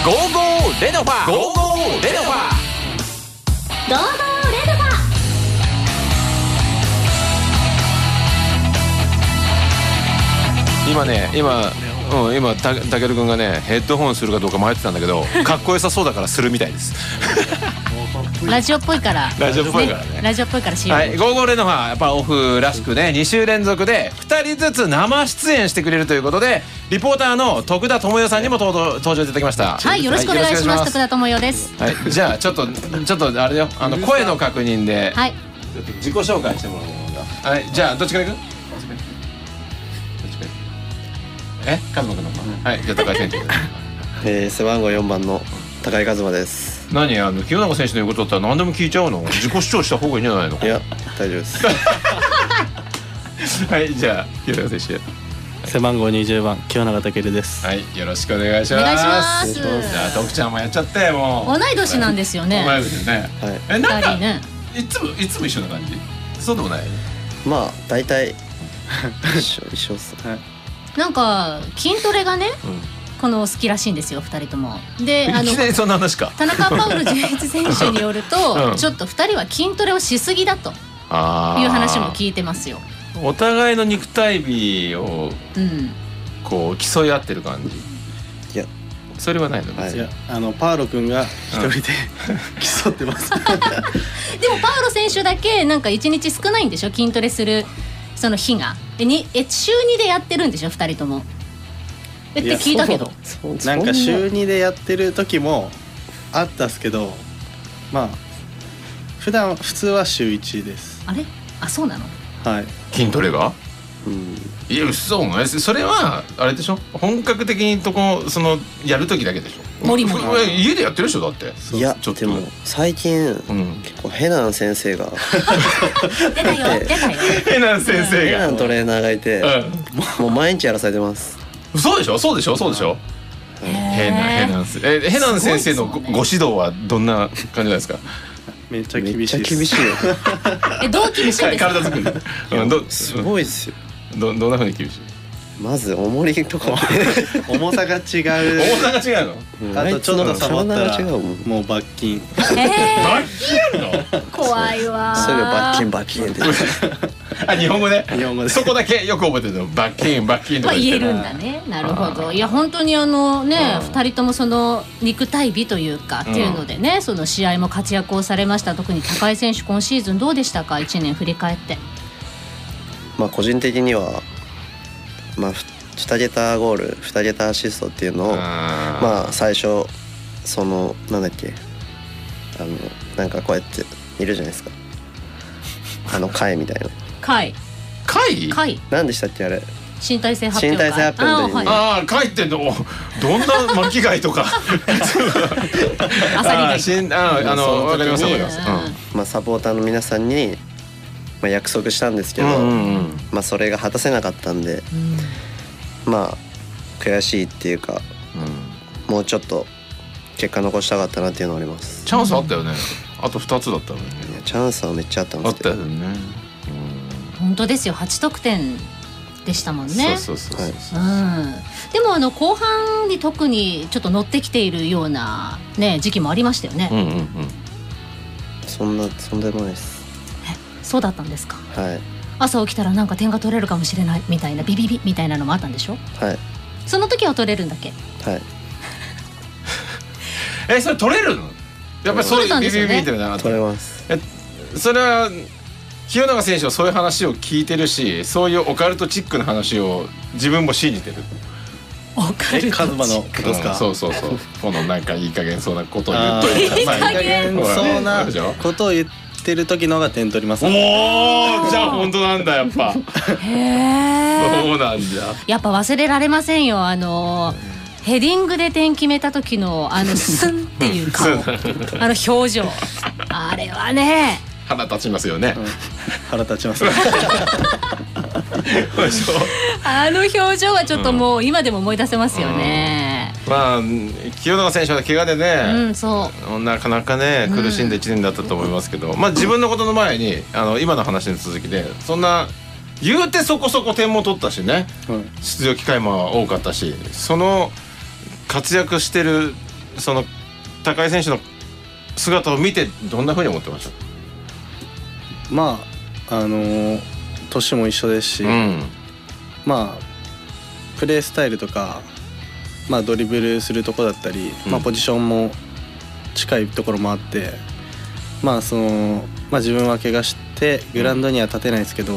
ゴーゴーレノファゴーゴーレノファゴーゴーレノファ。今たけるくんがねヘッドホンするかどうか迷ってたんだけどかっこよさそうだからするみたいですラジオっぽいからラジオっぽいからね。 ラジオっぽいからしよう。 はい、ゴーゴーレノファやっぱオフらしくね2週連続で2人ずつ生出演してくれるということでリポーターの徳田智代さんにも登場いただきました。 はい、よろしくお願いします。徳田智代です。 はい、じゃあちょっとあれよ声の確認で、 はい、 ちょっと自己紹介してもらおうか。はい、じゃあどっちからいく？カズマくんの方。はい、じゃあ高井選手背番号4番の高井和馬です。 何清永選手の言うことだったら何でも聞いちゃうの？自己主張した方がいいんじゃないの？ いや大丈夫ですはいじゃあ清永選手背番号20番清永健です。 はい、よろしくお願いします。 お願いします。 じゃあ徳ちゃんもやっちゃってもう同い年なんですよね。 同い年ね。 はい。 なんか二人ね。 いつも一緒な感じ？そうでもない？ まあ大体一緒っす。 なんか筋トレがね、この好きらしいんですよ2人とも。でいきなりそんな話か。 田中パウル純一選手によると、ちょっと2人は筋トレをしすぎだという話も聞いてますよ。 お互いの肉体美をこう競い合ってる感じ。 いやそれはないの？ いやパウロ君が一人で競ってますでもパウロ選手だけなんか1日少ないんでしょ、筋トレするその日が。週2でやってるんでしょ2人とも。って聞いたけど、 なんか週2でやってる時もあったっすけど、まあ普通は週1です。 あれ？あ、そうなの？ はい。 筋トレが？ うん。 いや嘘お前それはあれでしょ、本格的にそのやる時だけでしょ。 もりもり家でやってるでしょだって。 いやでも最近結構ヘナン先生が出たよヘナン先生がヘナントレーナーがいてもう毎日やらされてます。 そうでしょヘナン先生のご指導はどんな感じなんですか？ めっちゃ厳しいです。 めっちゃ厳しいどう厳しいんですか？ 体作りすごいっすよ。 どんな風に厳しい？ まず重りとか重さが違う。 重さが違うの？あとちょっとサボったらもう罰金。 罰金やるの？ 怖いわ。 それが罰金って日本語でですそこだけよく覚えてるの。罰金とか言えるんだね。なるほど。いや本当に2人ともその肉体美というかっていうのでね、その試合も活躍をされました。特に高井選手今シーズンどうでしたか？1年振り返って。 まあ個人的にはまあ2桁ゴール2桁アシストっていうのをまあ最初そのなんだっけなんかこうやっているじゃないですか、回みたいな回何でしたっけあれ？ 身体性発表会。 回ってどんな巻き貝とかアサリ貝。 わかりますまあサポーターの皆さんに約束したんですけど、まあそれが果たせなかったんで、まあ悔しいっていうか、もうちょっと結果残したかったなっていうのはあります。 チャンスあったよね。あと2つだったのに。 チャンスはめっちゃあったんですけど。 あったよね。 本当ですよ。8得点でしたもんね。 そう。 でも後半に特にちょっと乗ってきているようなね時期もありましたよね。 そんでもないです。 そうだったんですか？ はい。 朝起きたらなんか点が取れるかもしれないみたいなビビビみたいなのもあったんでしょ？ はい。 その時は取れるんだっけ？ はい。 それ取れるの？やっぱりそういうビビビみたいな。 取れます。 それは清永選手はそういう話を聞いてるし、そういうオカルトチックな話を自分も信じてる。 カズマのことですか？ そう。このなんかいい加減そうなことを言っといて。 いい加減そうなことを言ってる時の方が点取ります。 おお、じゃあ本当なんだやっぱ。そうなんだ。 やっぱ忘れられませんよ。ヘディングで点決めた時のスンっていう顔、表情、あれはね。 腹立ちますよね。 腹立ちます。 表情はちょっともう今でも思い出せますよね。 まあ清永選手は怪我でね、 そうなかなかね苦しんで1年だったと思いますけど、まあ自分のことの前に今の話の続きで、そんな言うてそこそこ点も取ったしね、出場機会も多かったし、その活躍してるその高井選手の姿を見てどんな風に思ってました？ まあ年も一緒ですし、まあプレースタイルとか、まあ、ドリブルするとこだったり、まあ、ポジションも近いところもあって、まあまあ、自分は怪我してグラウンドには立てないですけど、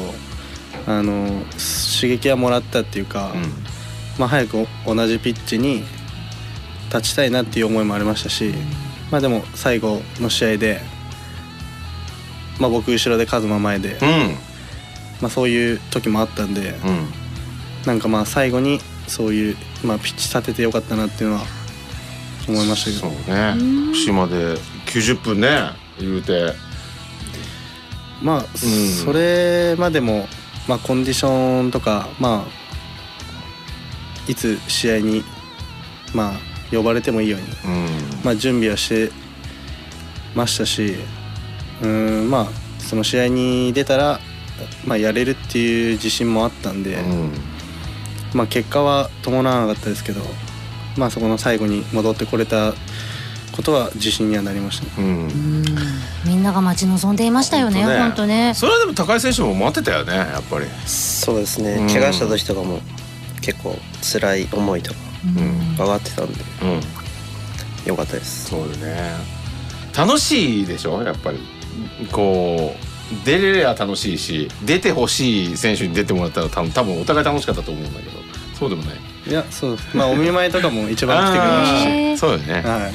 刺激はもらったっていうか、まあ、早く同じピッチに立ちたいなっていう思いもありましたし、まあ、でも最後の試合で、まあ、僕後ろでカズマ前で、まあ、そういう時もあったんで、なんかまあ最後にそういう、まあ、ピッチ立ててよかったなっていうのは思いましたけど。 そうね、島で90分ね言うて、 まあ、それまでも、まあ、コンディションとか、まあ、いつ試合に、まあ、呼ばれてもいいように、まあ、準備はしてましたし、まあその試合に出たら、まあ、やれるっていう自信もあったんで、まあ、結果は伴わなかったですけど、まあ、そこの最後に戻ってこれたことは自信にはなりました、 みんなが待ち望んでいましたよね、本当ね。 それはでも高井選手も待ってたよね、やっぱり。 そうですね、怪我した時とかも結構辛い思いとか上がってたんで、よかったです。 そうよね、楽しいでしょやっぱり。こう出れりゃ楽しいし、出てほしい選手に出てもらったら多分お互い楽しかったと思うんだけど、そうでもない？ いや、そうです。まあお見舞いとかも一番来てくれましたし。 そうよね、 はい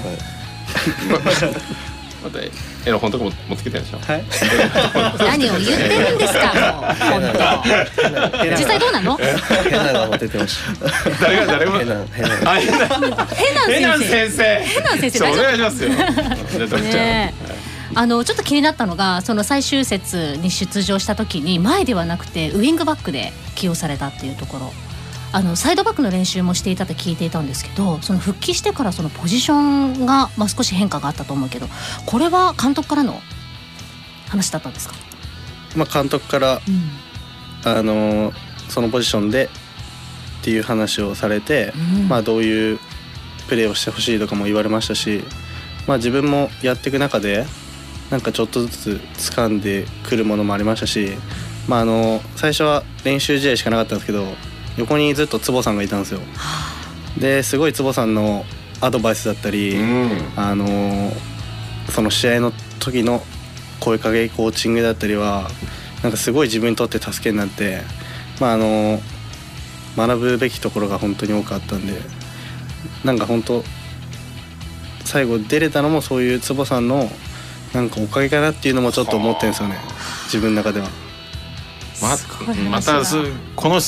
またエロ本とかも持ってきたでしょ。 はい。 何を言ってるんですか、もう本当。実際どうなの？ 変なのも出てました。 誰も変なヘナン先生お願いしますよ。 ねえ、ちょっと気になったのが、その最終節に出場した時に前ではなくてウイングバックで起用されたっていうところ、サイドバックの練習もしていたって聞いていたんですけど、その復帰してからそのポジションが、まあ、少し変化があったと思うけど、これは監督からの話だったんですか？ まあ、監督から、そのポジションでっていう話をされて、まあ、どういうプレーをしてほしいとかも言われましたし、まあ、自分もやっていく中でなんかちょっとずつ掴んでくるものもありましたし、まあ、最初は練習試合しかなかったんですけど、横にずっと坪さんがいたんですよ。ですごい坪さんのアドバイスだったり、その試合の時の声かけコーチングだったりはなんかすごい自分にとって助けになって、まあ、学ぶべきところが本当に多かったんで、なんか本当最後出れたのもそういう坪さんのなんかおかげかなっていうのもちょっと思ってるんですよね、自分の中では。 またこの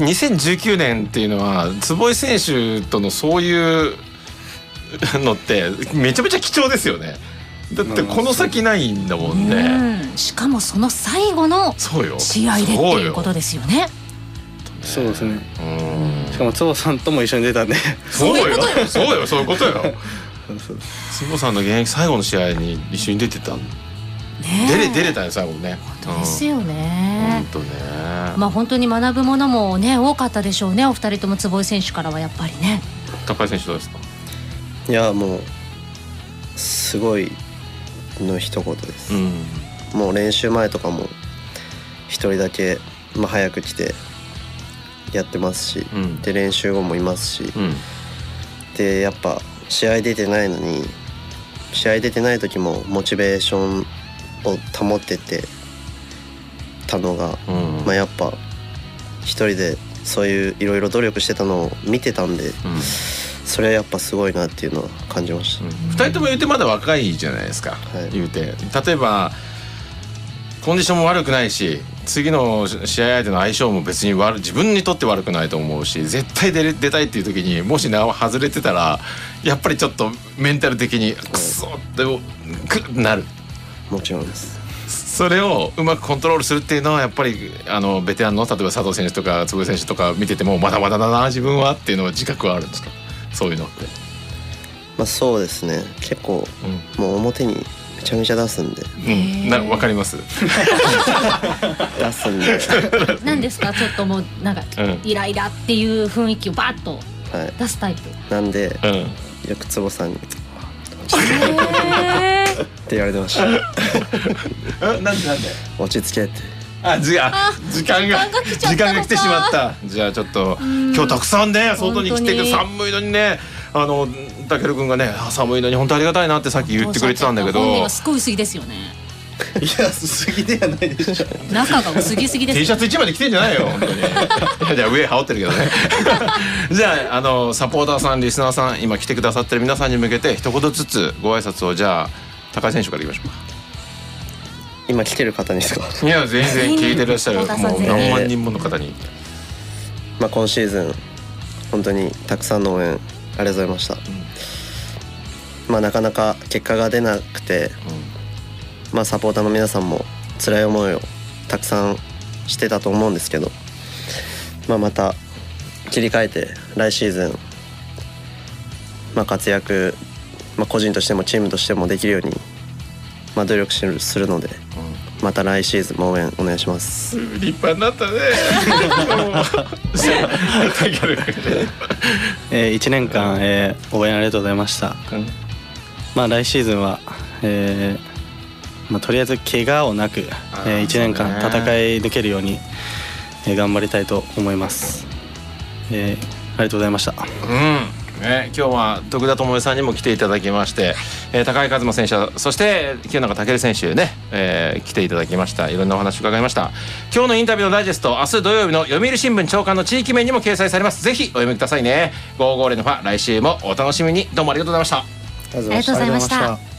2019年っていうのは坪井選手とのそういうのってめちゃめちゃ貴重ですよね。だってこの先ないんだもんね。 しかもその最後の試合でっていうことですよね。 そうですね。しかも坪さんとも一緒に出たんで。 そういうことよ。坪さんの現役最後の試合に一緒に出てたん出れたよ最後ね。 本当ですよね。 本当ね。 まあ本当に学ぶものもね多かったでしょうね、お二人とも。坪井選手からはやっぱりね。 高井選手どうですか？ いや、もうすごいの一言です、もう練習前とかも一人だけ、まあ、早く来てやってますし、で練習後もいますし、でやっぱ試合出てないのに、試合出てない時もモチベーションを保っててたのが、まあ、やっぱ一人でそういういろいろ努力してたのを見てたんで、それはやっぱすごいなっていうのは感じました。 2人とも言うてまだ若いじゃないですか、言うて。例えばコンディションも悪くないし、次の試合相手の相性も別に自分にとって悪くないと思うし、絶対出たいっていう時にもし外れてたらやっぱりちょっとメンタル的にクソってなる。 もちろんです。 それをうまくコントロールするっていうのはやっぱりベテランの例えば佐藤選手とか坪井選手とか見ててもまだまだだな自分はっていうのは自覚はあるんですか？そういうのって。 まあそうですね、結構、もう表にめちゃめちゃ出すんで。 わかります。 出すんで。 何ですか？ちょっともうなんかイライラっていう雰囲気をバッと出すタイプ。 なんで、よく坪さんにって言われてました。 なんで落ち着けって。 時間が来てしまった。じゃあちょっと今日たくさんね外に来て寒いのにね、たけるくんがね寒いのに本当ありがたいなってさっき言ってくれてたんだけど、 本人はすごい薄着ですよね。 いや薄着ではないでしょ。 中が薄着すぎです。 T シャツ1枚で着てんじゃないよ本当に。いや上羽織ってるけどね。じゃあサポーターさんリスナーさん今来てくださってる皆さんに向けて一言ずつご挨拶をじゃあ高井選手からいきましょうか。 今来てる方にですか？ いや全然聞いてらっしゃるもう何万人もの方に、 今シーズン本当にたくさんの応援ありがとうございました。なかなか結果が出なくて、サポーターの皆さんも辛い思いをたくさんしてたと思うんですけど、また切り替えて来シーズン、活躍、個人としてもチームとしてもできるように、努力するので、また来シーズンも応援お願いします。 立派になったね。 1年間、応援ありがとうございました。来シーズンは、とりあえず怪我をなく、1年間戦い抜けるように、頑張りたいと思います。ありがとうございました。 今日は徳田智恵さんにも来ていただきまして、高井和馬選手そして清永健選手ね、来ていただきました。いろんなお話伺いました。今日のインタビューのダイジェスト明日土曜日の読売新聞朝刊の地域面にも掲載されます。ぜひお読みくださいね。550のファ来週もお楽しみに。どうもありがとうございました。 ありがとうございました。